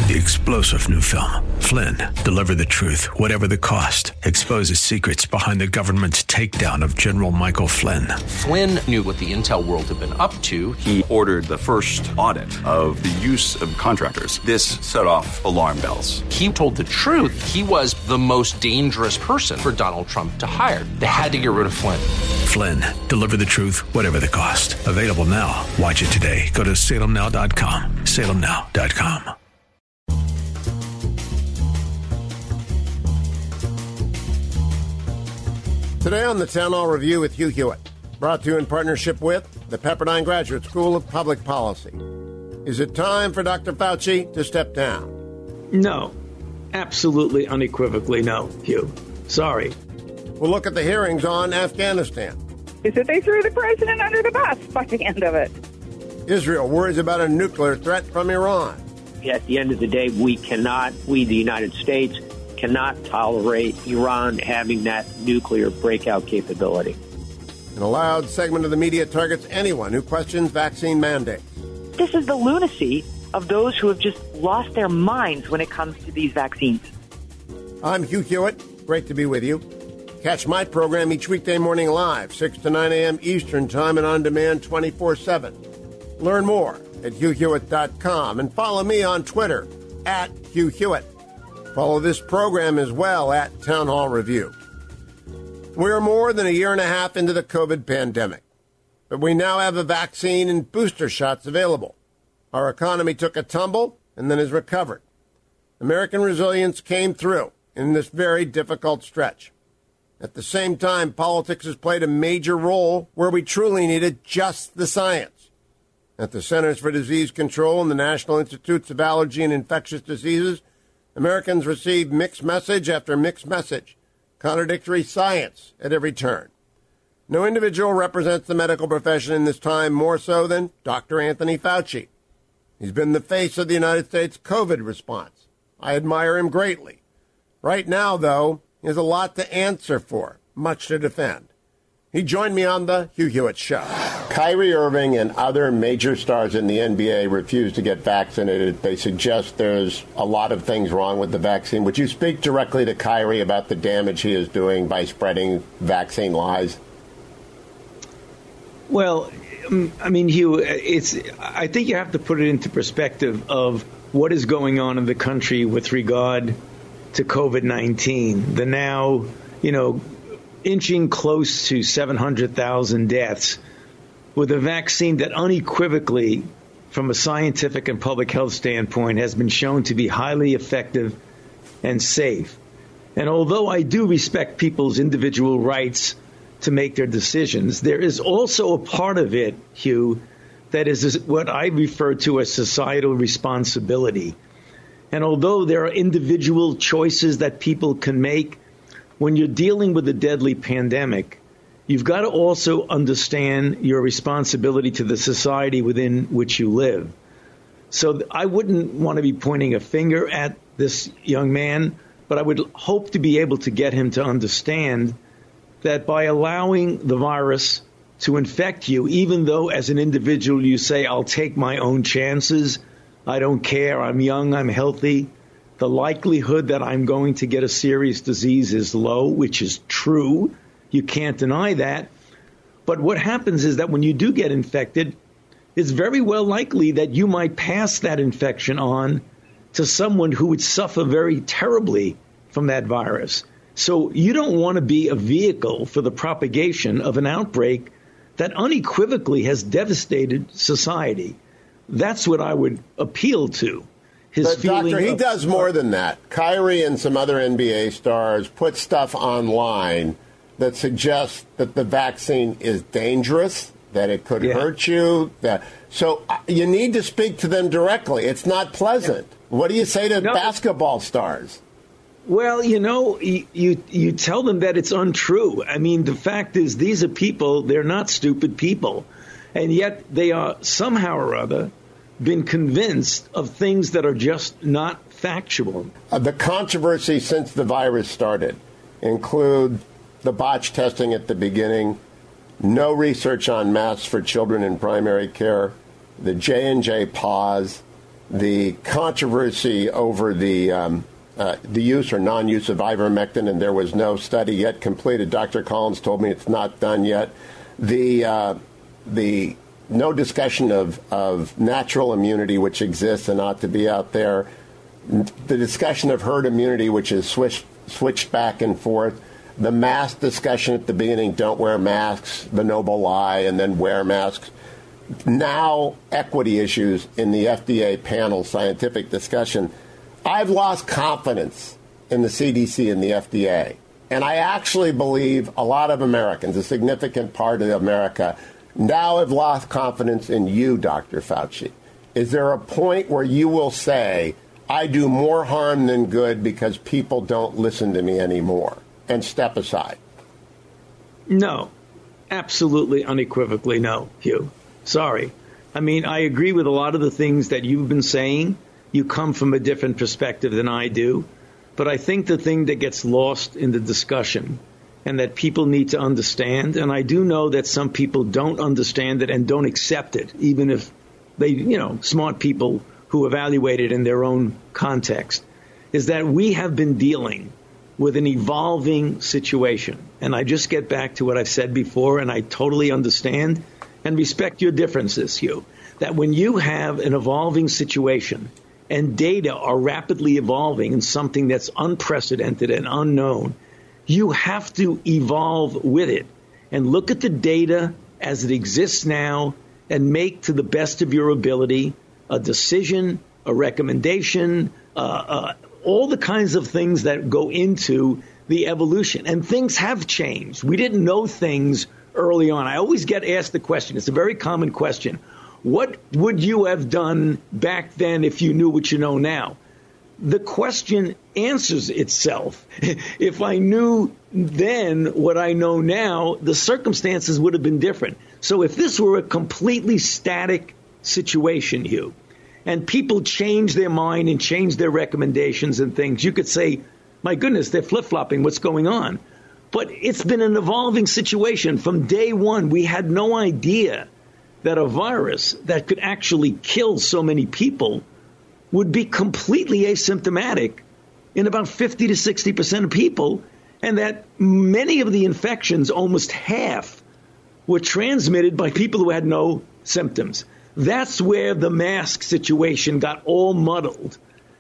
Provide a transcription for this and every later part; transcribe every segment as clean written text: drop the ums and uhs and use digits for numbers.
The explosive new film, Flynn, deliver the truth, whatever the cost, exposes secrets behind the government's takedown of General Michael Flynn. Flynn knew what the intel world had been up to. He ordered the first audit of the use of contractors. This set off alarm bells. He told the truth. He was the most dangerous person for Donald Trump to hire. They had to get rid of Flynn. Flynn, deliver the truth, whatever the cost. Available now. Watch it today. Go to salemnow.com. salemnow.com. Today on the Town Hall Review with Hugh Hewitt, brought to you in partnership with the Pepperdine Graduate School of Public Policy. Is it time for Dr. Fauci to step down? No. Absolutely, unequivocally no, Hugh. Sorry. We'll look at the hearings on Afghanistan. Is that they threw the president under the bus by the end of it. Israel worries about a nuclear threat from Iran. At the end of the day, we, the United States, cannot tolerate Iran having that nuclear breakout capability. And a loud segment of the media targets anyone who questions vaccine mandates. This is the lunacy of those who have just lost their minds when it comes to these vaccines. I'm Hugh Hewitt. Great to be with you. Catch my program each weekday morning live, 6 to 9 a.m. Eastern Time and on demand 24/7. Learn more at HughHewitt.com and follow me on Twitter at Hugh Hewitt. Follow this program as well at Town Hall Review. We are more than a year and a half into the COVID pandemic, but we now have a vaccine and booster shots available. Our economy took a tumble and then has recovered. American resilience came through in this very difficult stretch. At the same time, politics has played a major role where we truly needed just the science. At the Centers for Disease Control and the National Institutes of Allergy and Infectious Diseases, Americans receive mixed message after mixed message, contradictory science at every turn. No individual represents the medical profession in this time more so than Dr. Anthony Fauci. He's been the face of the United States COVID response. I admire him greatly. Right now, though, he has a lot to answer for, much to defend. He joined me on the Hugh Hewitt Show. Kyrie Irving and other major stars in the NBA refuse to get vaccinated. They suggest there's a lot of things wrong with the vaccine. Would you speak directly to Kyrie about the damage he is doing by spreading vaccine lies? Well, I mean, Hugh, I think you have to put it into perspective of what is going on in the country with regard to COVID-19. The now, inching close to 700,000 deaths with a vaccine that unequivocally, from a scientific and public health standpoint, has been shown to be highly effective and safe. And although I do respect people's individual rights to make their decisions, there is also a part of it, Hugh, that is what I refer to as societal responsibility. And although there are individual choices that people can make, when you're dealing with a deadly pandemic, you've got to also understand your responsibility to the society within which you live. So I wouldn't want to be pointing a finger at this young man, but I would hope to be able to get him to understand that by allowing the virus to infect you, even though as an individual you say, I'll take my own chances, I don't care, I'm young, I'm healthy, the likelihood that I'm going to get a serious disease is low, which is true. You can't deny that. But what happens is that when you do get infected, it's very well likely that you might pass that infection on to someone who would suffer very terribly from that virus. So you don't want to be a vehicle for the propagation of an outbreak that unequivocally has devastated society. That's what I would appeal to. But, Doctor, he does more than that. Kyrie and some other NBA stars put stuff online that suggests that the vaccine is dangerous, that it could hurt you. So you need to speak to them directly. It's not pleasant. What do you say to basketball stars? Well, you tell them that it's untrue. I mean, the fact is these are people, they're not stupid people. And yet they are somehow or other been convinced of things that are just not factual. The controversy since the virus started include the botched testing at the beginning, no research on masks for children in primary care, the J&J pause, the controversy over the use or non-use of ivermectin, and there was no study yet completed. Dr. Collins told me it's not done yet. The no discussion of natural immunity, which exists and ought to be out there. The discussion of herd immunity, which is switched back and forth. The mask discussion at the beginning, don't wear masks, the noble lie, and then wear masks. Now, equity issues in the FDA panel scientific discussion. I've lost confidence in the CDC and the FDA. And I actually believe a lot of Americans, a significant part of America, now have lost confidence in you, Dr. Fauci. Is there a point where you will say, I do more harm than good because people don't listen to me anymore, and step aside? No, absolutely, unequivocally no, Hugh. Sorry. I mean, I agree with a lot of the things that you've been saying. You come from a different perspective than I do. But I think the thing that gets lost in the discussion and that people need to understand, and I do know that some people don't understand it and don't accept it, even if they, smart people who evaluate it in their own context, is that we have been dealing with an evolving situation. And I just get back to what I've said before, and I totally understand and respect your differences, Hugh, that when you have an evolving situation and data are rapidly evolving in something that's unprecedented and unknown, you have to evolve with it and look at the data as it exists now and make, to the best of your ability, a decision, a recommendation, all the kinds of things that go into the evolution. And things have changed. We didn't know things early on. I always get asked the question. It's a very common question. What would you have done back then if you knew what you know now? The question answers itself. If I knew then what I know now, the circumstances would have been different. So if this were a completely static situation, Hugh, and people change their mind and change their recommendations and things, you could say, my goodness, they're flip-flopping. What's going on? But it's been an evolving situation. From day one, we had no idea that a virus that could actually kill so many people would be completely asymptomatic in about 50 to 60% of people, and that many of the infections, almost half, were transmitted by people who had no symptoms. That's where the mask situation got all muddled.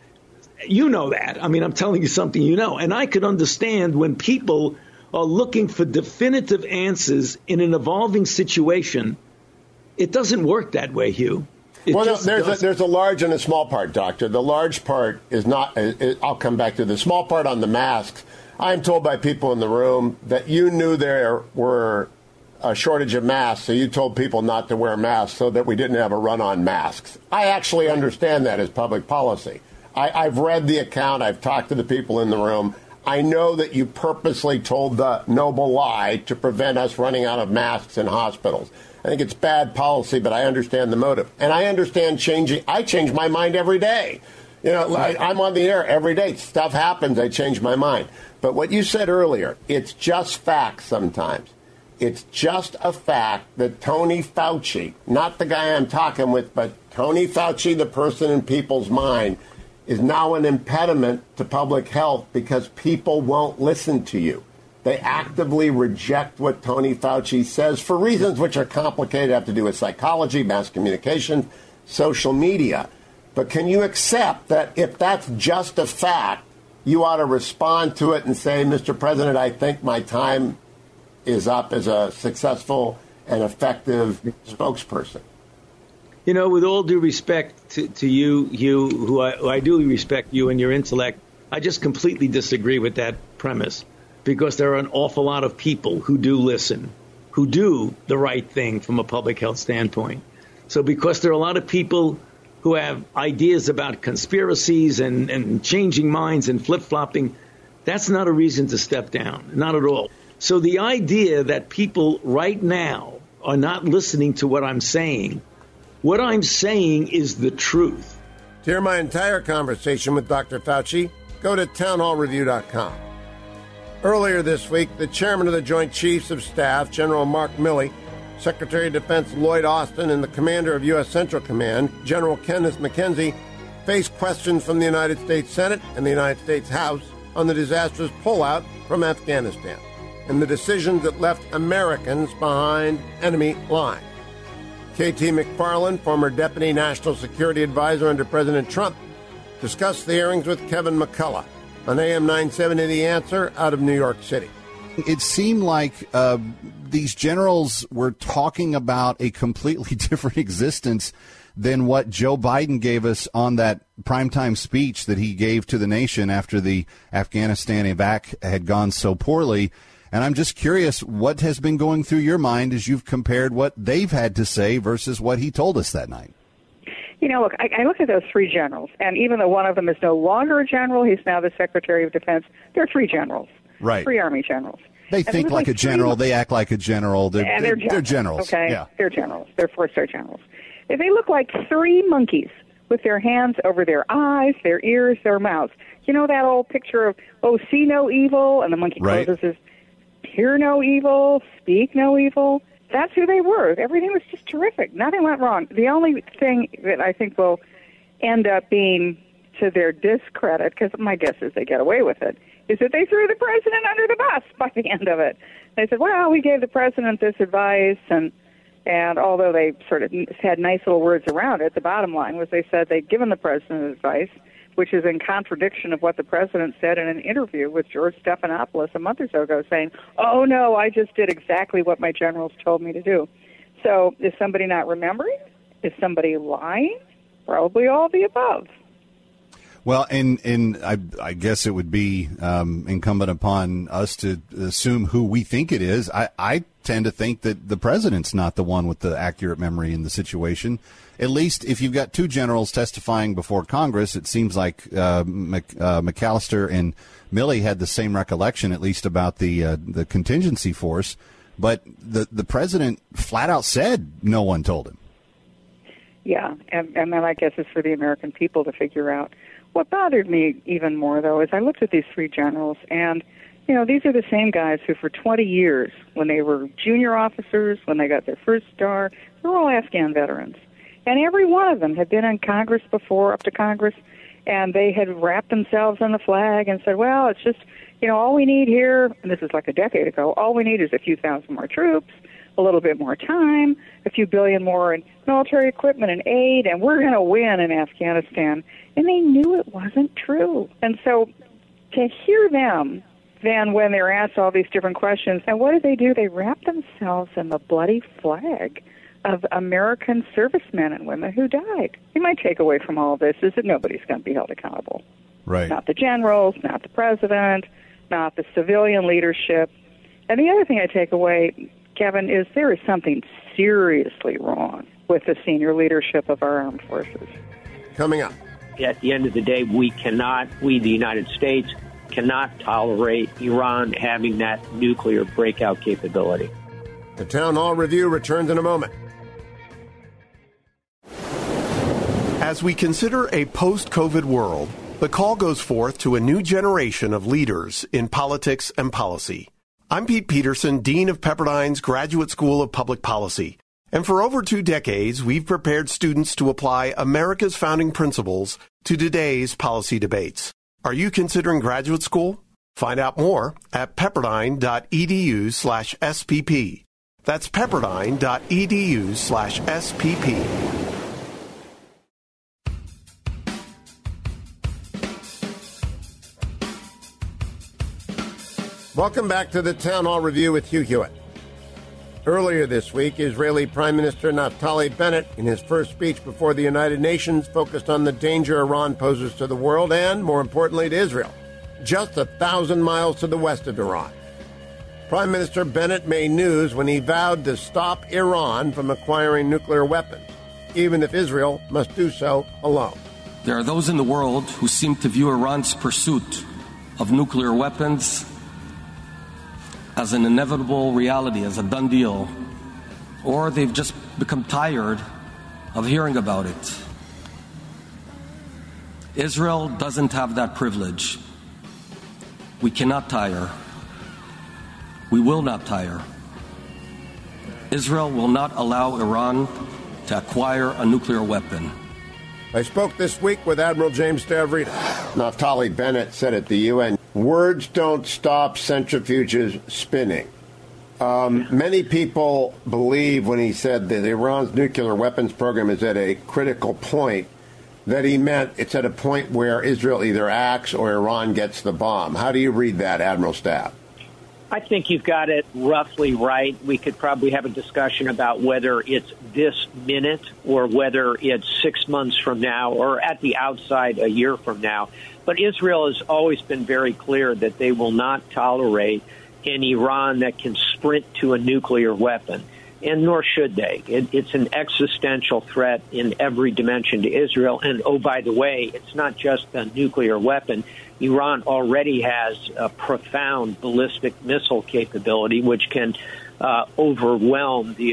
You know that. I mean, I'm telling you something you know. And I could understand when people are looking for definitive answers in an evolving situation. It doesn't work that way, Hugh. There's a large and a small part, Doctor. The large part is not, I'll come back to the small part on the masks. I'm told by people in the room that you knew there were a shortage of masks, so you told people not to wear masks so that we didn't have a run on masks. I actually understand that as public policy. I've read the account. I've talked to the people in the room. I know that you purposely told the noble lie to prevent us running out of masks in hospitals. I think it's bad policy, but I understand the motive. And I understand changing. I change my mind every day. I'm on the air every day. Stuff happens. I change my mind. But what you said earlier, it's just facts sometimes. It's just a fact that Tony Fauci, not the guy I'm talking with, but Tony Fauci, the person in people's mind, is now an impediment to public health because people won't listen to you. They actively reject what Tony Fauci says for reasons which are complicated, have to do with psychology, mass communication, social media. But can you accept that if that's just a fact, you ought to respond to it and say, Mr. President, I think my time is up as a successful and effective spokesperson? You know, with all due respect to you, Hugh, who I do respect you and your intellect, I just completely disagree with that premise. Because there are an awful lot of people who do listen, who do the right thing from a public health standpoint. So because there are a lot of people who have ideas about conspiracies and changing minds and flip-flopping, that's not a reason to step down, not at all. So the idea that people right now are not listening to what I'm saying is the truth. To hear my entire conversation with Dr. Fauci, go to townhallreview.com. Earlier this week, the chairman of the Joint Chiefs of Staff, General Mark Milley, Secretary of Defense Lloyd Austin, and the commander of U.S. Central Command, General Kenneth McKenzie, face questions from the United States Senate and the United States House on the disastrous pullout from Afghanistan and the decisions that left Americans behind enemy lines. K.T. McFarland, former Deputy National Security Advisor under President Trump, discussed the hearings with Kevin McCullough on AM 970 The Answer out of New York City. It seemed like these generals were talking about a completely different existence than what Joe Biden gave us on that primetime speech that he gave to the nation after the Afghanistan evac had gone so poorly. And I'm just curious, what has been going through your mind as you've compared what they've had to say versus what he told us that night? You know, look, I look at those three generals, and even though one of them is no longer a general, he's now the Secretary of Defense, they're three generals. Right. Three Army generals. They think like a general. They act like a general. They're generals. Okay? Yeah. They're generals. They're four-star generals. They look like three monkeys with their hands over their eyes, their ears, their mouths. You know that old picture of, see no evil, and the monkey closes his, hear no evil, speak no evil. That's who they were. Everything was just terrific. Nothing went wrong. The only thing that I think will end up being to their discredit, because my guess is they get away with it, is that they threw the president under the bus by the end of it. They said, well, we gave the president this advice, and although they sort of had nice little words around it, the bottom line was they said they'd given the president advice, which is in contradiction of what the president said in an interview with George Stephanopoulos a month or so ago, saying, oh, no, I just did exactly what my generals told me to do. So is somebody not remembering? Is somebody lying? Probably all the above. Well, and I guess it would be incumbent upon us to assume who we think it is. I tend to think that the president's not the one with the accurate memory in the situation. At least if you've got two generals testifying before Congress, it seems like McAllister and Milley had the same recollection, at least about the contingency force. But the president flat out said no one told him. Yeah, and then I guess it's for the American people to figure out. What bothered me even more, though, is I looked at these three generals, and, you know, these are the same guys who for 20 years, when they were junior officers, when they got their first star, they were all Afghan veterans. And every one of them had been in Congress before, up to Congress, and they had wrapped themselves in the flag and said, well, it's just, you know, all we need here, and this is like a decade ago, all we need is a few thousand more troops, a little bit more time, a few billion more in military equipment and aid, and we're going to win in Afghanistan. And they knew it wasn't true. And so to hear them then when they're asked all these different questions, and what do? They wrap themselves in the bloody flag of American servicemen and women who died. You might take away from all of this is that nobody's going to be held accountable. Right. Not the generals, not the president, not the civilian leadership. And the other thing I take away, Kevin, is there is something seriously wrong with the senior leadership of our armed forces. Coming up. At the end of the day, we, the United States, cannot tolerate Iran having that nuclear breakout capability. The Town Hall Review returns in a moment. As we consider a post-COVID world, the call goes forth to a new generation of leaders in politics and policy. I'm Pete Peterson, Dean of Pepperdine's Graduate School of Public Policy. And for over 2 decades, we've prepared students to apply America's founding principles to today's policy debates. Are you considering graduate school? Find out more at pepperdine.edu/SPP. That's pepperdine.edu/SPP. Welcome back to the Town Hall Review with Hugh Hewitt. Earlier this week, Israeli Prime Minister Naftali Bennett, in his first speech before the United Nations, focused on the danger Iran poses to the world and, more importantly, to Israel, just 1,000 miles to the west of Iran. Prime Minister Bennett made news when he vowed to stop Iran from acquiring nuclear weapons, even if Israel must do so alone. There are those in the world who seem to view Iran's pursuit of nuclear weapons as an inevitable reality, as a done deal, or they've just become tired of hearing about it. Israel doesn't have that privilege. We cannot tire. We will not tire. Israel will not allow Iran to acquire a nuclear weapon. I spoke this week with Admiral James Stavridis. Naftali Bennett said at the UN, words don't stop centrifuges spinning. Many people believe when he said that Iran's nuclear weapons program is at a critical point, that he meant it's at a point where Israel either acts or Iran gets the bomb. How do you read that, Admiral Staff? I think you've got it roughly right. We could probably have a discussion about whether it's this minute or whether it's 6 months from now or at the outside a year from now. But Israel has always been very clear that they will not tolerate an Iran that can sprint to a nuclear weapon, and nor should they. It's an existential threat in every dimension to Israel. And, oh, by the way, it's not just a nuclear weapon. Iran already has a profound ballistic missile capability, which can overwhelm the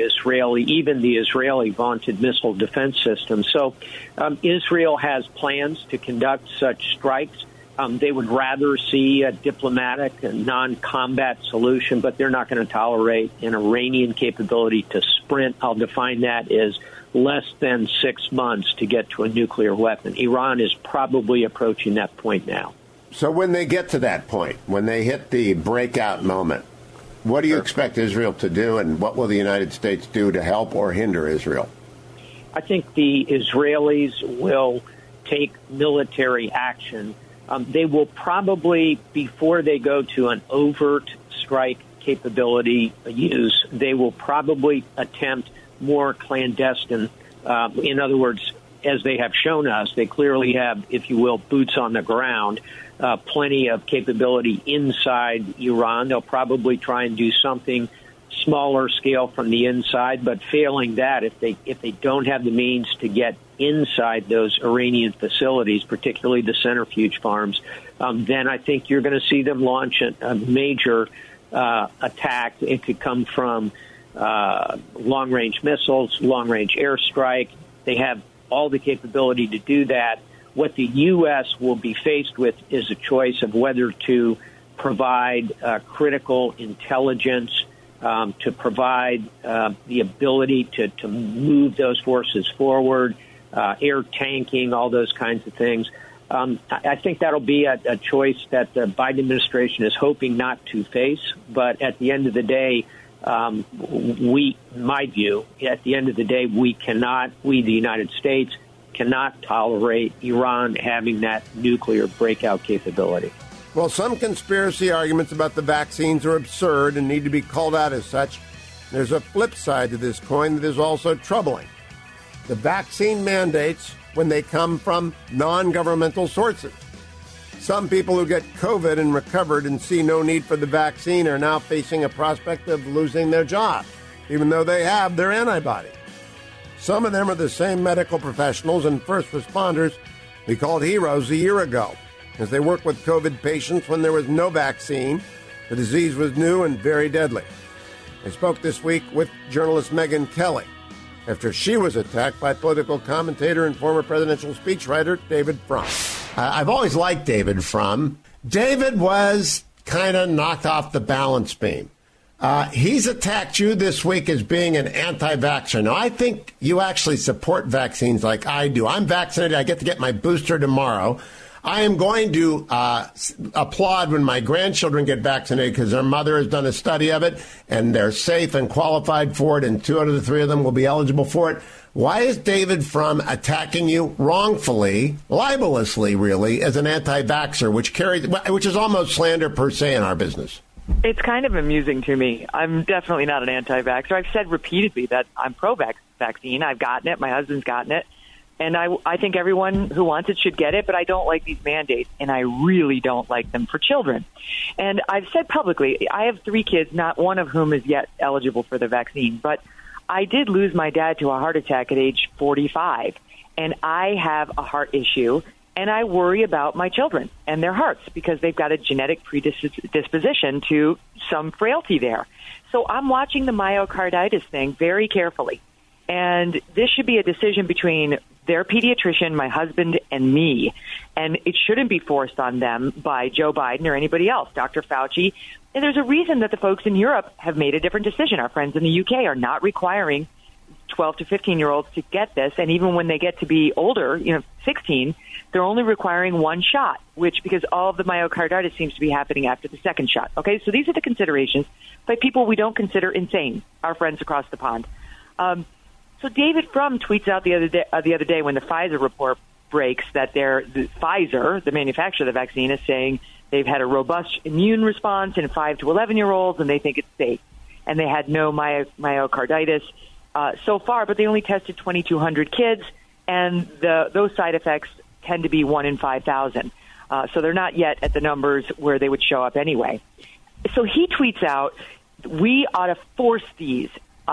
Israeli vaunted missile defense system. So Israel has plans to conduct such strikes. They would rather see a diplomatic and non-combat solution, but they're not going to tolerate an Iranian capability to sprint. I'll define that as less than 6 months to get to a nuclear weapon. Iran is probably approaching that point now. So when they get to that point, when they hit the breakout moment, what do you expect Israel to do, and what will the United States do to help or hinder Israel? I think the Israelis will take military action. They will probably, before they go to an overt strike capability use, they will probably attempt more clandestine. In other words, as they have shown us, they clearly have, if you will, boots on the ground, plenty of capability inside Iran. They'll probably try and do something smaller scale from the inside, but failing that, if they don't have the means to get inside those Iranian facilities, particularly the centrifuge farms, then I think you're going to see them launch a major attack. It could come from long-range missiles, long-range airstrike. They have all the capability to do that. What the U.S. will be faced with is a choice of whether to provide critical intelligence, to provide the ability to move those forces forward, air tanking, all those kinds of things. I think that'll be a choice that the Biden administration is hoping not to face. But at the end of the day, my view, at the end of the day, we, the United States, cannot tolerate Iran having that nuclear breakout capability. Well, some conspiracy arguments about the vaccines are absurd and need to be called out as such. There's a flip side to this coin that is also troubling. The vaccine mandates when they come from non-governmental sources. Some people who get COVID and recovered and see no need for the vaccine are now facing a prospect of losing their job, even though they have their antibody. Some of them are the same medical professionals and first responders we called heroes a year ago, as they worked with COVID patients when there was no vaccine. The disease was new and very deadly. I spoke this week with journalist Megyn Kelly after she was attacked by political commentator and former presidential speechwriter David Frum. I've always liked David Frum. David was kind of knocked off the balance beam. He's attacked you this week as being an anti-vaxxer. Now, I think you actually support vaccines like I do. I'm vaccinated. I get to get my booster tomorrow. I am going to applaud when my grandchildren get vaccinated because their mother has done a study of it, and they're safe and qualified for it, and 2 out of the 3 of them will be eligible for it. Why is David Frum attacking you wrongfully, libelously, really, as an anti-vaxxer, which is almost slander per se in our business? It's kind of amusing to me. I'm definitely not an anti-vaxxer. I've said repeatedly that I'm pro-vaccine. I've gotten it. My husband's gotten it. And I think everyone who wants it should get it, but I don't like these mandates, and I really don't like them for children. And I've said publicly, I have 3 kids, not one of whom is yet eligible for the vaccine, but I did lose my dad to a heart attack at age 45, and I have a heart issue, and I worry about my children and their hearts because they've got a genetic predisposition to some frailty there. So I'm watching the myocarditis thing very carefully, and this should be a decision between their pediatrician, my husband, and me. And it shouldn't be forced on them by Joe Biden or anybody else, Dr. Fauci. And there's a reason that the folks in Europe have made a different decision. Our friends in the UK are not requiring 12 to 15-year-olds to get this. And even when they get to be older, 16, they're only requiring one shot, because all of the myocarditis seems to be happening after the second shot. Okay, so these are the considerations by people we don't consider insane, our friends across the pond. So David Frum tweets out the other day when the Pfizer report breaks that Pfizer, the manufacturer of the vaccine, is saying they've had a robust immune response in 5 to 11-year-olds, and they think it's safe. And they had no myocarditis so far, but they only tested 2,200 kids, and those side effects tend to be 1 in 5,000. So they're not yet at the numbers where they would show up anyway. So he tweets out, we ought to force these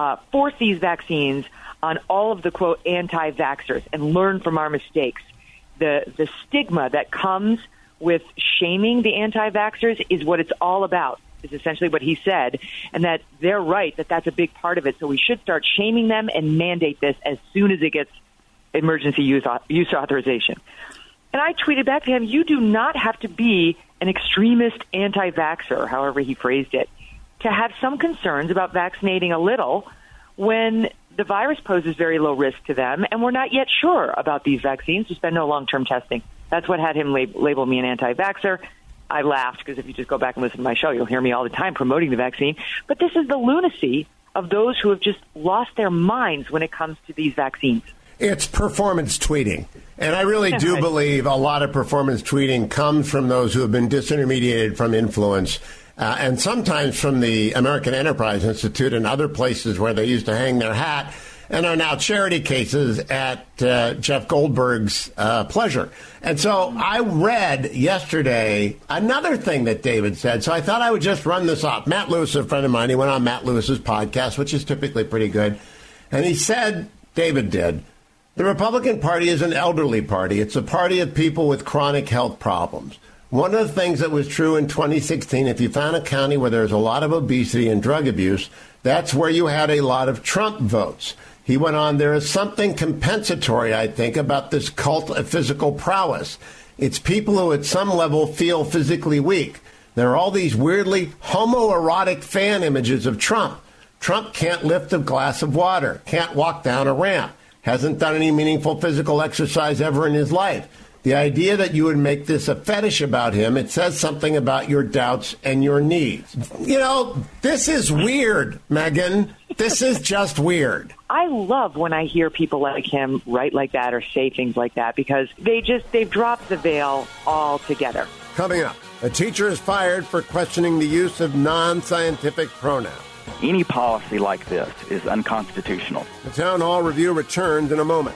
vaccines on all of the, quote, anti-vaxxers and learn from our mistakes. The stigma that comes with shaming the anti-vaxxers is what it's all about, is essentially what he said, and that they're right, that's a big part of it. So we should start shaming them and mandate this as soon as it gets emergency use authorization. And I tweeted back to him, you do not have to be an extremist anti-vaxxer, however he phrased it, to have some concerns about vaccinating a little when the virus poses very low risk to them, and we're not yet sure about these vaccines. There's been no long-term testing. That's what had him label me an anti-vaxxer. I laughed because if you just go back and listen to my show, you'll hear me all the time promoting the vaccine. But this is the lunacy of those who have just lost their minds when it comes to these vaccines. It's performance tweeting. And I really do believe a lot of performance tweeting comes from those who have been disintermediated from influence, and sometimes from the American Enterprise Institute and other places where they used to hang their hat and are now charity cases at Jeff Goldberg's pleasure. And so I read yesterday another thing that David said, so I thought I would just run this off. Matt Lewis, a friend of mine, he went on Matt Lewis's podcast, which is typically pretty good, and he said, David did, the Republican Party is an elderly party. It's a party of people with chronic health problems. One of the things that was true in 2016, if you found a county where there's a lot of obesity and drug abuse, that's where you had a lot of Trump votes. He went on, there is something compensatory, I think, about this cult of physical prowess. It's people who at some level feel physically weak. There are all these weirdly homoerotic fan images of Trump. Trump can't lift a glass of water, can't walk down a ramp, hasn't done any meaningful physical exercise ever in his life. The idea that you would make this a fetish about him, it says something about your doubts and your needs. This is weird, Megan. This is just weird. I love when I hear people like him write like that or say things like that because they've dropped the veil altogether. Coming up, a teacher is fired for questioning the use of non-scientific pronouns. Any policy like this is unconstitutional. The Town Hall Review returns in a moment.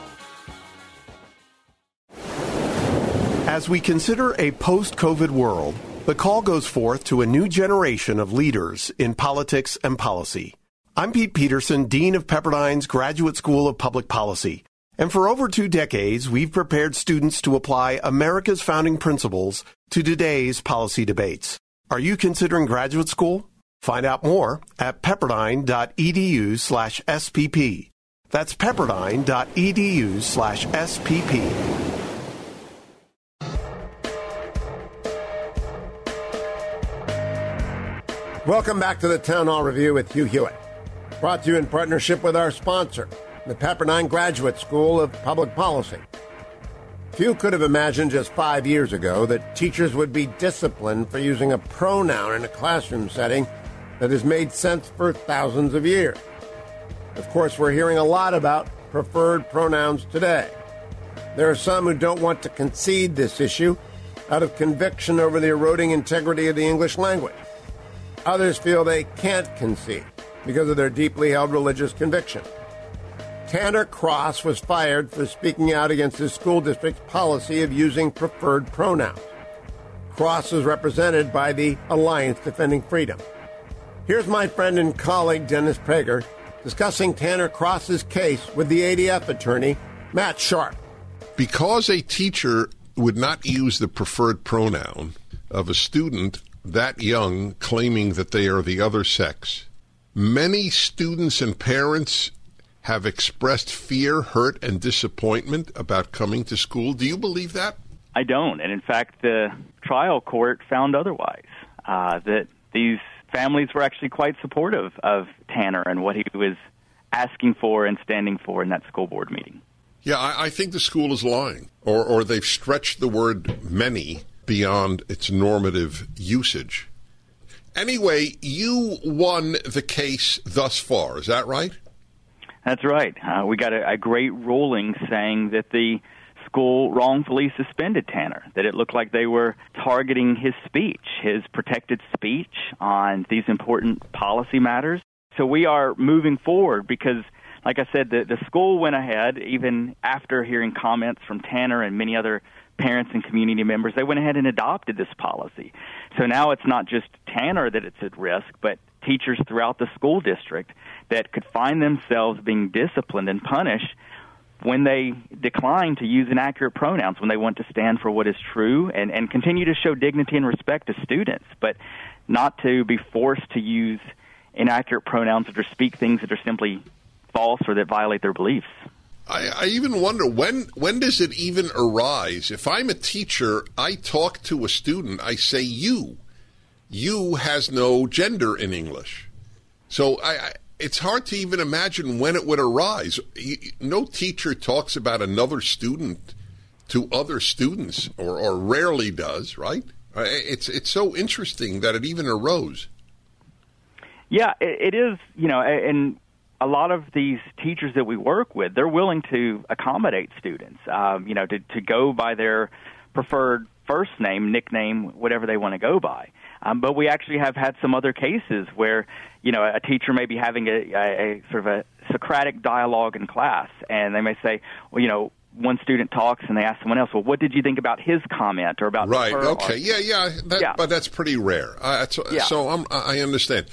As we consider a post-COVID world, the call goes forth to a new generation of leaders in politics and policy. I'm Pete Peterson, Dean of Pepperdine's Graduate School of Public Policy. And for over 2 decades, we've prepared students to apply America's founding principles to today's policy debates. Are you considering graduate school? Find out more at pepperdine.edu/SPP. That's pepperdine.edu/SPP. Welcome back to the Town Hall Review with Hugh Hewitt. Brought to you in partnership with our sponsor, the Pepperdine Graduate School of Public Policy. Few could have imagined just 5 years ago that teachers would be disciplined for using a pronoun in a classroom setting that has made sense for thousands of years. Of course, we're hearing a lot about preferred pronouns today. There are some who don't want to concede this issue out of conviction over the eroding integrity of the English language. Others feel they can't concede because of their deeply held religious conviction. Tanner Cross was fired for speaking out against his school district's policy of using preferred pronouns. Cross was represented by the Alliance Defending Freedom. Here's my friend and colleague Dennis Prager discussing Tanner Cross's case with the ADF attorney, Matt Sharp. Because a teacher would not use the preferred pronoun of a student that young claiming that they are the other sex, many students and parents have expressed fear, hurt, and disappointment about coming to school. Do you believe that? I don't. And in fact, the trial court found otherwise, that these families were actually quite supportive of Tanner and what he was asking for and standing for in that school board meeting. Yeah, I think the school is lying, or they've stretched the word many beyond its normative usage. Anyway, you won the case thus far. Is that right? That's right. We got a great ruling saying that the school wrongfully suspended Tanner, that it looked like they were targeting his speech, his protected speech on these important policy matters. So we are moving forward because, like I said, the school went ahead, even after hearing comments from Tanner and many other parents and community members, they went ahead and adopted this policy. So now it's not just Tanner that it's at risk, but teachers throughout the school district that could find themselves being disciplined and punished when they decline to use inaccurate pronouns, when they want to stand for what is true and continue to show dignity and respect to students, but not to be forced to use inaccurate pronouns or to speak things that are simply false or that violate their beliefs. I even wonder, when does it even arise? If I'm a teacher, I talk to a student, I say you. You has no gender in English. So it's hard to even imagine when it would arise. No teacher talks about another student to other students, or rarely does, right? It's so interesting that it even arose. Yeah, it is, and a lot of these teachers that we work with, they're willing to accommodate students, to go by their preferred first name, nickname, whatever they want to go by. But we actually have had some other cases where, a teacher may be having a sort of a Socratic dialogue in class, and they may say, well, one student talks and they ask someone else, well, what did you think about his comment or about right? her? Okay, yeah. But that's pretty rare. So I understand.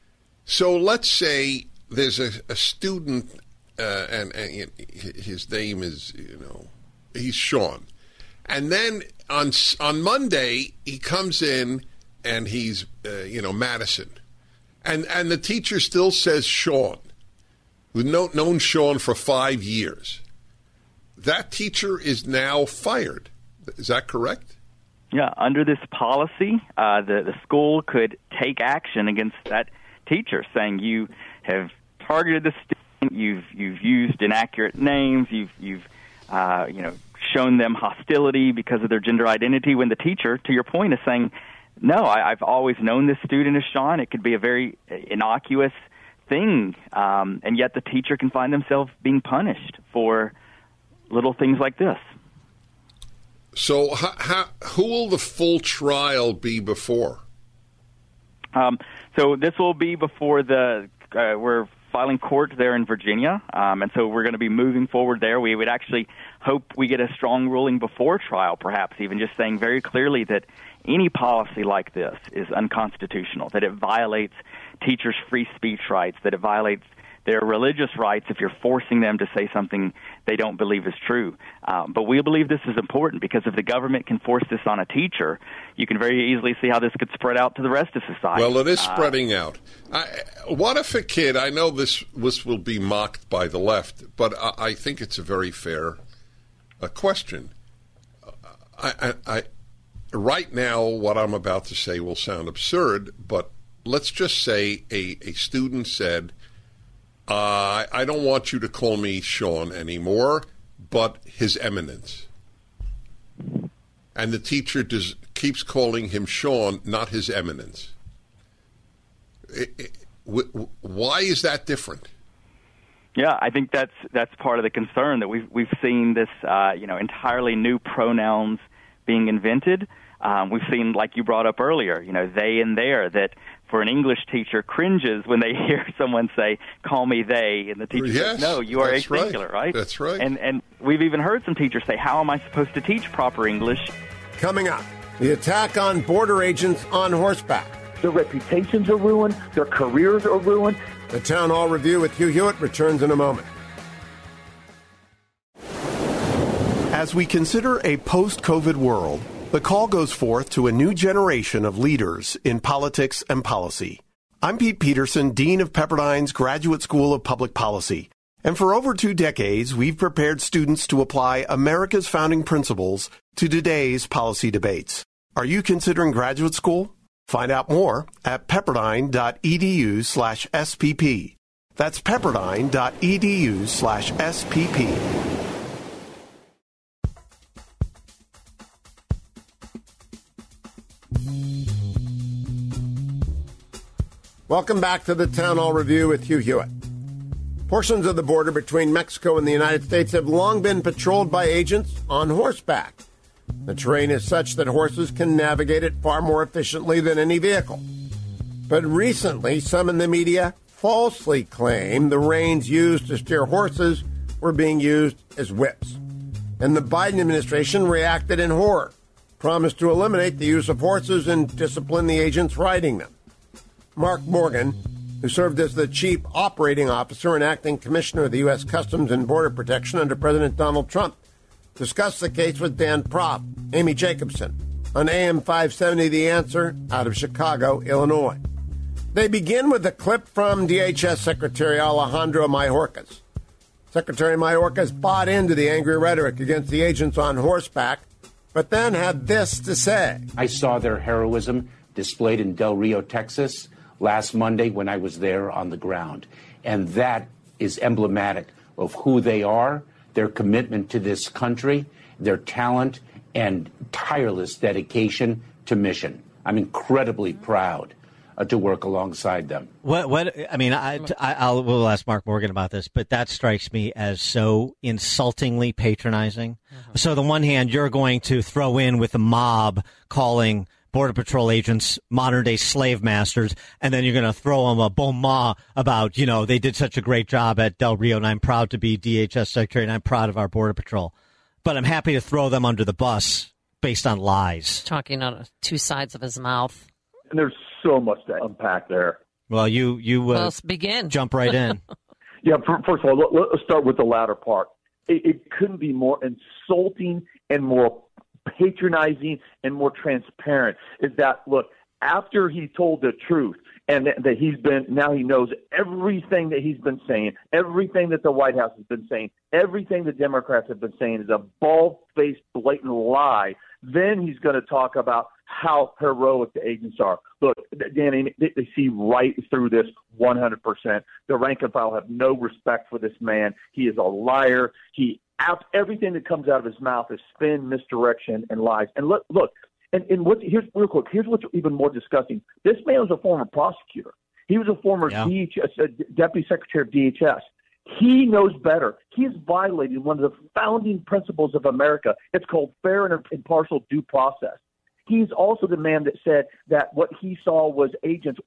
So let's say there's a student, and his name is, he's Sean. And then on Monday, he comes in and he's, Madison. And the teacher still says Sean. We've known Sean for 5 years. That teacher is now fired. Is that correct? Yeah, under this policy, the school could take action against that teacher, saying you have targeted the student, you've used inaccurate names, you've shown them hostility because of their gender identity. When the teacher, to your point, is saying, no, I've always known this student as Sean. It could be a very innocuous thing, and yet the teacher can find themselves being punished for little things like this. So, who will the full trial be before? So this will be before we're filing court there in Virginia, and so we're going to be moving forward there. We would actually hope we get a strong ruling before trial, perhaps even just saying very clearly that any policy like this is unconstitutional, that it violates teachers' free speech rights, that it violates their religious rights if you're forcing them to say something they don't believe is true. But we believe this is important because if the government can force this on a teacher, you can very easily see how this could spread out to the rest of society. Well, it is spreading out. What if a kid, I know this will be mocked by the left, but I think it's a very fair question. Right now, what I'm about to say will sound absurd, but let's just say a student said, I don't want you to call me Sean anymore, but His Eminence. And the teacher keeps calling him Sean, not His Eminence. Why is that different? Yeah, I think that's part of the concern that we've seen this entirely new pronouns being invented. We've seen, like you brought up earlier, they and their, that for an English teacher cringes when they hear someone say, call me they, and the teacher says, no, you are a singular, right? That's right. And we've even heard some teachers say, how am I supposed to teach proper English? Coming up, the attack on border agents on horseback. Their reputations are ruined. Their careers are ruined. The Town Hall Review with Hugh Hewitt returns in a moment. As we consider a post-COVID world, the call goes forth to a new generation of leaders in politics and policy. I'm Pete Peterson, Dean of Pepperdine's Graduate School of Public Policy. And for over 2 decades, we've prepared students to apply America's founding principles to today's policy debates. Are you considering graduate school? Find out more at pepperdine.edu/SPP. That's pepperdine.edu/SPP. Welcome back to the Town Hall Review with Hugh Hewitt. Portions of the border between Mexico and the United States have long been patrolled by agents on horseback. The terrain is such that horses can navigate it far more efficiently than any vehicle. But recently, some in the media falsely claimed the reins used to steer horses were being used as whips. And the Biden administration reacted in horror, promised to eliminate the use of horses and discipline the agents riding them. Mark Morgan, who served as the chief operating officer and acting commissioner of the U.S. Customs and Border Protection under President Donald Trump, discussed the case with Dan Proft, Amy Jacobson, on AM 570 The Answer out of Chicago, Illinois. They begin with a clip from DHS Secretary Alejandro Mayorkas. Secretary Mayorkas bought into the angry rhetoric against the agents on horseback, but then had this to say. I saw their heroism displayed in Del Rio, Texas, last Monday when I was there on the ground. And that is emblematic of who they are, their commitment to this country, their talent, and tireless dedication to mission. I'm incredibly proud to work alongside them. We'll ask Mark Morgan about this, but that strikes me as so insultingly patronizing. So on the one hand, you're going to throw in with the mob calling Border Patrol agents modern-day slave masters, and then you're going to throw them a bon mot about, they did such a great job at Del Rio, and I'm proud to be DHS Secretary, and I'm proud of our Border Patrol. But I'm happy to throw them under the bus based on lies. Talking on two sides of his mouth. And there's so much to unpack there. Well, let's begin. Jump right in. Yeah, first of all, let's start with the latter part. It couldn't be more insulting and more patronizing and more transparent. Is that, look, after he told the truth and that he knows everything that he's been saying, everything that the White House has been saying, everything the Democrats have been saying is a bald-faced, blatant lie, then he's going to talk about how heroic the agents are. Look, Danny, they see right through this 100%. The rank and file have no respect for this man. He is a liar. Everything that comes out of his mouth is spin, misdirection, and lies. And look, here's real quick. Here's what's even more disgusting. This man was a former prosecutor. He was a former DHS, Deputy Secretary of DHS. He knows better. He's violating one of the founding principles of America. It's called fair and impartial due process. He's also the man that said that what he saw was agents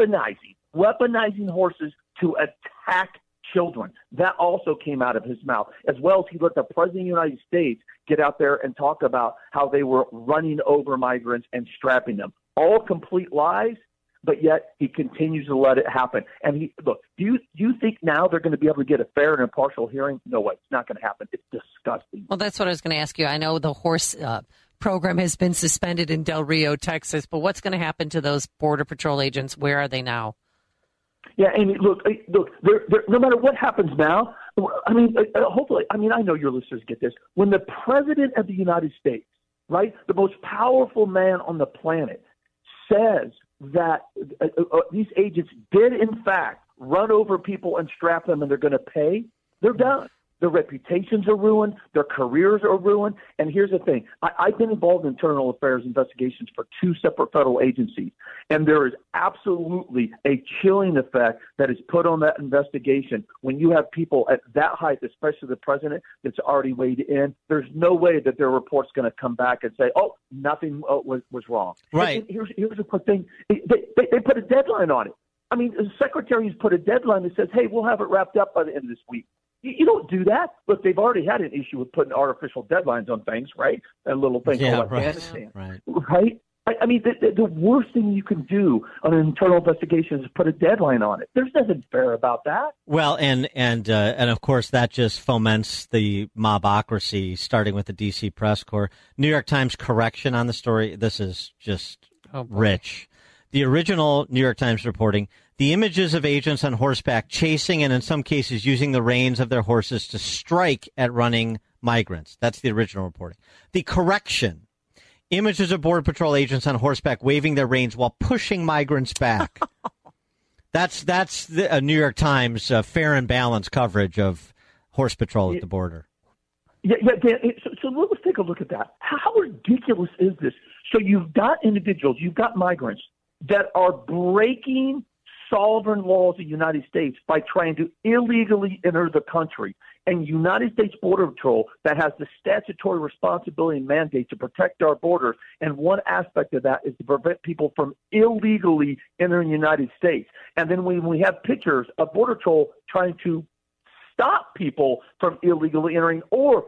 weaponizing horses to attack children. That also came out of his mouth, as well as he let the President of the United States get out there and talk about how they were running over migrants and strapping them. All complete lies, but yet he continues to let it happen. And do you think now they're going to be able to get a fair and impartial hearing? No way. It's not going to happen. It's disgusting. Well, that's what I was going to ask you. I know the horse program has been suspended in Del Rio, Texas, but what's going to happen to those Border Patrol agents? Where are they now? Yeah, Amy, look. They're, no matter what happens now, hopefully, I know your listeners get this. When the President of the United States, right, the most powerful man on the planet, says that these agents did, in fact, run over people and strap them and they're going to pay, they're done. Their reputations are ruined. Their careers are ruined. And here's the thing. I've been involved in internal affairs investigations for 2 separate federal agencies, and there is absolutely a chilling effect that is put on that investigation when you have people at that height, especially the president, that's already weighed in. There's no way that their report's going to come back and say, oh, nothing was wrong. Right. And here's the quick thing. They put a deadline on it. The secretaries put a deadline that says, hey, we'll have it wrapped up by the end of this week. You don't do that. Look, they've already had an issue with putting artificial deadlines on things, right? A little thing called Afghanistan, right? The worst thing you can do on an internal investigation is put a deadline on it. There's nothing fair about that. Well, and of course that just foments the mobocracy, starting with the D.C. press corps. New York Times correction on the story. This is just rich. The original New York Times reporting. The images of agents on horseback chasing and in some cases using the reins of their horses to strike at running migrants. That's the original reporting. The correction. Images of Border Patrol agents on horseback waving their reins while pushing migrants back. That's the New York Times fair and balanced coverage of horse patrol at the border. Yeah, Dan, so let's take a look at that. How ridiculous is this? So you've got individuals, you've got migrants that are breaking sovereign laws of the United States by trying to illegally enter the country. And United States Border Patrol that has the statutory responsibility and mandate to protect our borders. And one aspect of that is to prevent people from illegally entering the United States. And then when we have pictures of Border Patrol trying to stop people from illegally entering or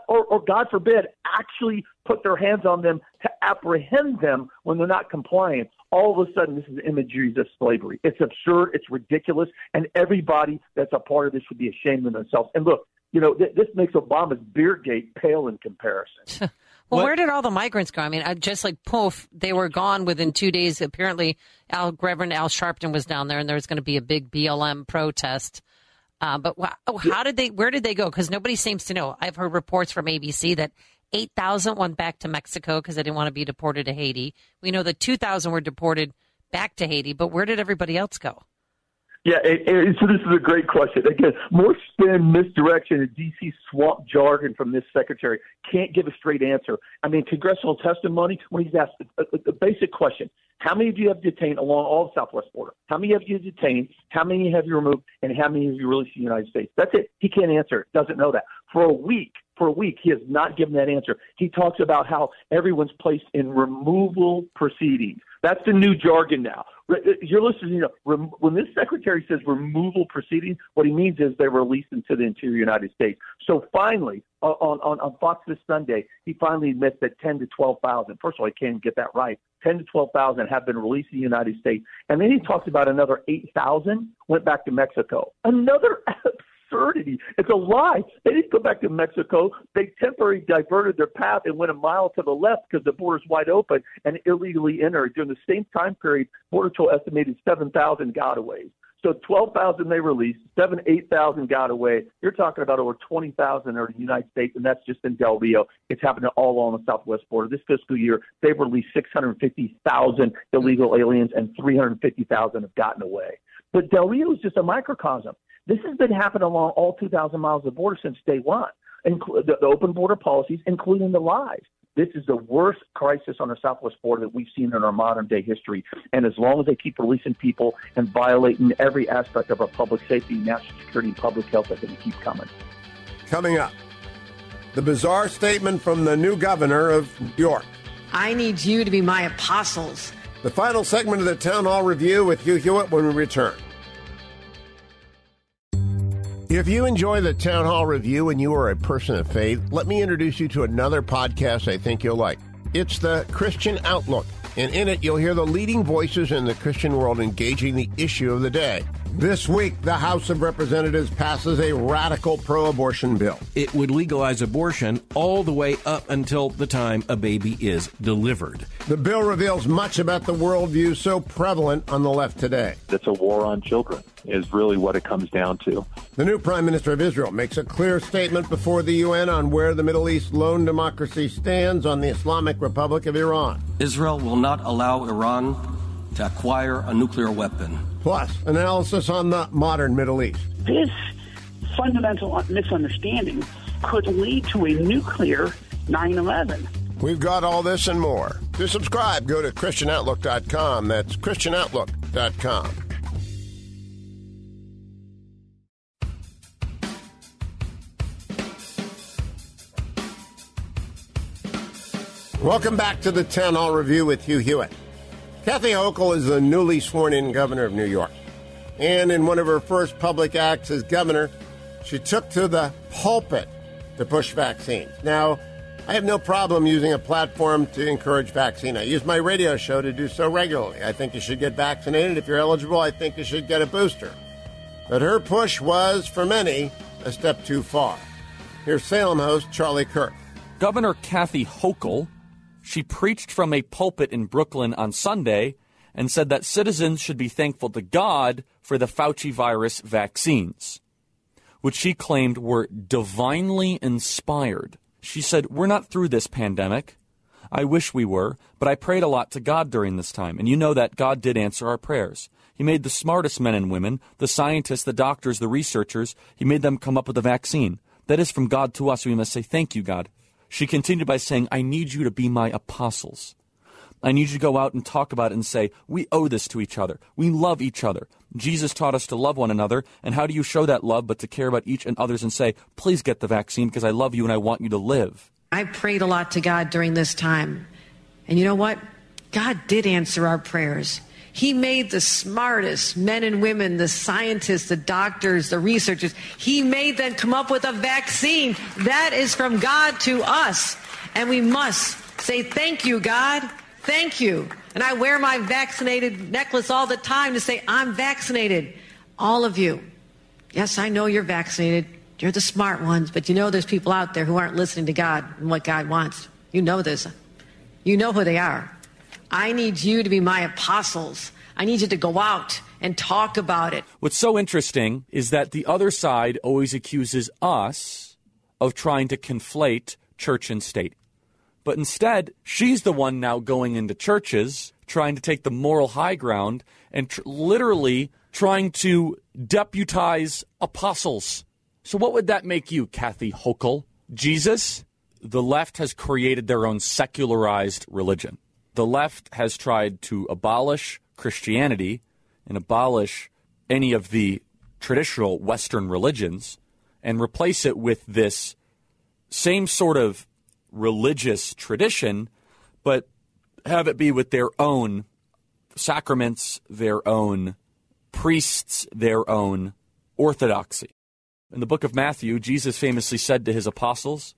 God forbid, actually put their hands on them to apprehend them when they're not compliant, all of a sudden this is imagery of slavery. It's absurd. It's ridiculous. And everybody that's a part of this should be ashamed of themselves. And look, this makes Obama's Beergate pale in comparison. Well, where did all the migrants go? I mean, just like poof, they were gone within 2 days. Apparently, Reverend Al Sharpton was down there, and there was going to be a big BLM protest. But where did they go? Because nobody seems to know. I've heard reports from ABC that 8,000 went back to Mexico because they didn't want to be deported to Haiti. We know that 2,000 were deported back to Haiti, but where did everybody else go? Yeah, so this is a great question. Again, more spin, misdirection, and D.C. swamp jargon from this secretary. Can't give a straight answer. I mean, congressional testimony, when he's asked a basic question, how many of you have detained along all the southwest border? How many have you detained? How many have you removed? And how many have you released to the United States? That's it. He can't answer it. Doesn't know that. For a week, he has not given that answer. He talks about how everyone's placed in removal proceedings. That's the new jargon now. You're listening, when this secretary says removal proceedings, what he means is they're released into the interior United States. So finally, on Fox this Sunday, he finally admits that 10 to 12,000, first of all, he can't even get that right, 10 to 12,000 have been released in the United States. And then he talks about another 8,000 went back to Mexico. Another absurdity. It's a lie. They didn't go back to Mexico. They temporarily diverted their path and went a mile to the left because the border's wide open and illegally entered. During the same time period, Border Patrol estimated 7,000 gotaways. So 12,000 they released, 8,000 got away. You're talking about over 20,000 are in the United States, and that's just in Del Rio. It's happening all along the southwest border. This fiscal year, they've released 650,000 illegal aliens, and 350,000 have gotten away. But Del Rio is just a microcosm. This has been happening along all 2,000 miles of border since day one, the open border policies, including the lies. This is the worst crisis on the southwest border that we've seen in our modern-day history. And as long as they keep releasing people and violating every aspect of our public safety, national security, and public health, they're going to keep coming. Coming up, the bizarre statement from the new governor of New York. I need you to be my apostles. The final segment of the Town Hall Review with Hugh Hewitt when we return. If you enjoy the Town Hall Review and you are a person of faith, let me introduce you to another podcast I think you'll like. It's the Christian Outlook, and in it you'll hear the leading voices in the Christian world engaging the issue of the day. This week, the House of Representatives passes a radical pro-abortion bill. It would legalize abortion all the way up until the time a baby is delivered. The bill reveals much about the worldview so prevalent on the left today. It's a war on children, is really what it comes down to. The new Prime Minister of Israel makes a clear statement before the UN on where the Middle East lone democracy stands on the Islamic Republic of Iran. Israel will not allow Iran to acquire a nuclear weapon. Plus, analysis on the modern Middle East. This fundamental misunderstanding could lead to a nuclear 9/11. We've got all this and more. To subscribe, go to ChristianOutlook.com. That's ChristianOutlook.com. Welcome back to the Town Hall Review with Hugh Hewitt. Kathy Hochul is the newly sworn-in governor of New York. And in one of her first public acts as governor, she took to the pulpit to push vaccines. Now, I have no problem using a platform to encourage vaccine. I use my radio show to do so regularly. I think you should get vaccinated. If you're eligible, I think you should get a booster. But her push was, for many, a step too far. Here's Salem host Charlie Kirk. Governor Kathy Hochul, she preached from a pulpit in Brooklyn on Sunday and said that citizens should be thankful to God for the Fauci virus vaccines, which she claimed were divinely inspired. She said, "We're not through this pandemic. I wish we were, but I prayed a lot to God during this time. And you know that God did answer our prayers. He made the smartest men and women, the scientists, the doctors, the researchers. He made them come up with a vaccine. That is from God to us. We must say, thank you, God. She continued by saying, I need you to be my apostles. I need you to go out and talk about it and say, we owe this to each other. We love each other. Jesus taught us to love one another. And how do you show that love but to care about each and others and say, please get the vaccine because I love you and I want you to live? I prayed a lot to God during this time. And you know what? God did answer our prayers. He made the smartest men and women, the scientists, the doctors, the researchers. He made them come up with a vaccine. That is from God to us. And we must say, thank you, God. Thank you. And I wear my vaccinated necklace all the time to say, I'm vaccinated. All of you. Yes, I know you're vaccinated. You're the smart ones. But you know there's people out there who aren't listening to God and what God wants. You know this. You know who they are. I need you to be my apostles. I need you to go out and talk about it. What's so interesting is that the other side always accuses us of trying to conflate church and state. But instead, she's the one now going into churches, trying to take the moral high ground and literally trying to deputize apostles. So what would that make you, Kathy Hochul? Jesus? The left has created their own secularized religion. The left has tried to abolish Christianity and abolish any of the traditional Western religions and replace it with this same sort of religious tradition, but have it be with their own sacraments, their own priests, their own orthodoxy. In the book of Matthew, Jesus famously said to his apostles,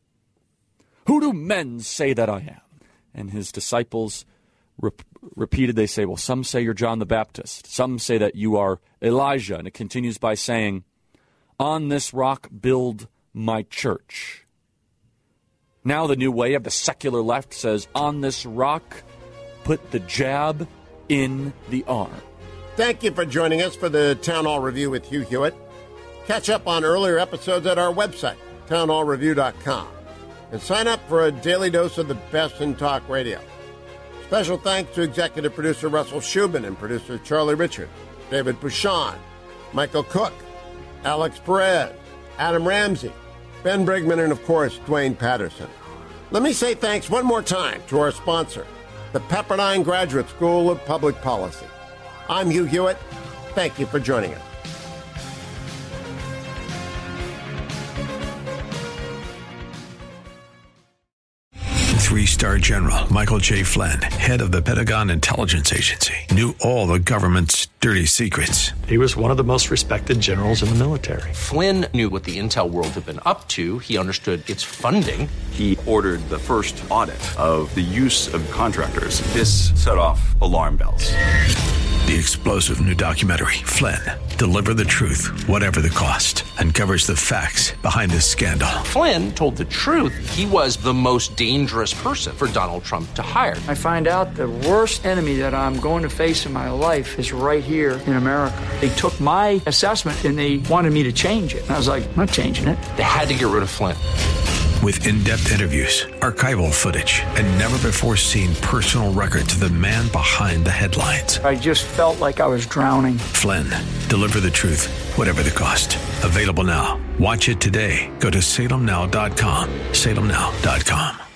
"Who do men say that I am?" And his disciples repeated, they say, well, some say you're John the Baptist. Some say that you are Elijah. And it continues by saying, on this rock build my church. Now the new way of the secular left says, on this rock put the jab in the arm. Thank you for joining us for the Town Hall Review with Hugh Hewitt. Catch up on earlier episodes at our website, townhallreview.com. And sign up for a daily dose of the best in talk radio. Special thanks to executive producer Russell Shubin and producer Charlie Richard, David Bouchon, Michael Cook, Alex Perez, Adam Ramsey, Ben Brigman, and, of course, Dwayne Patterson. Let me say thanks one more time to our sponsor, the Pepperdine Graduate School of Public Policy. I'm Hugh Hewitt. Thank you for joining us. Three-star General Michael J. Flynn, head of the Pentagon Intelligence Agency, knew all the government's dirty secrets. He was one of the most respected generals in the military. Flynn knew what the intel world had been up to. He understood its funding. He ordered the first audit of the use of contractors. This set off alarm bells. The explosive new documentary, Flynn, Deliver the Truth, Whatever the Cost, uncovers the facts behind this scandal. Flynn told the truth. He was the most dangerous person for Donald Trump to hire. I find out the worst enemy that I'm going to face in my life is right here in America. They took my assessment and they wanted me to change it. And I was like, I'm not changing it. They had to get rid of Flynn. With in-depth interviews, archival footage, and never-before-seen personal records of the man behind the headlines. I just felt like I was drowning. Flynn, Deliver the Truth, Whatever the Cost. Available now. Watch it today. Go to salemnow.com. salemnow.com.